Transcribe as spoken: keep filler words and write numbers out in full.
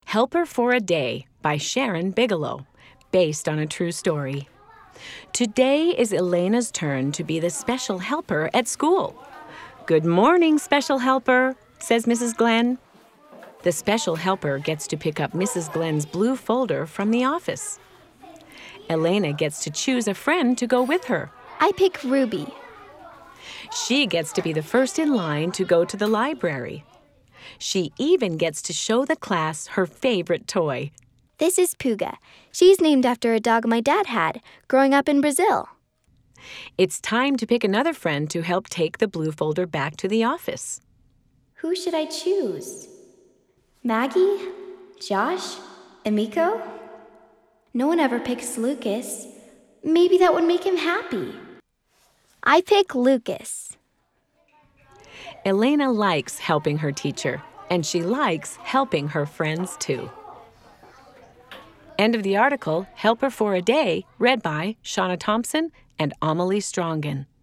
Helper for a Day by Sharon Bigelow, based on a true story. Today is Elena's turn to be the special helper at school. "Good morning, special helper," says Missus Glenn. The special helper gets to pick up Missus Glenn's blue folder from the office. Elena gets to choose a friend to go with her. I pick Ruby. She gets to be the first in line to go to the library. She even gets to show the class her favorite toy. This is Puga. She's named after a dog my dad had growing up in Brazil. It's time to pick another friend to help take the blue folder back to the office. Who should I choose? Maggie? Josh? Emiko? No one ever picks Lucas. Maybe that would make him happy. I pick Lucas. Elena likes helping her teacher, and she likes helping her friends too. End of the article, Helper for a Day, read by Shauna Thompson and Amelie Strongen.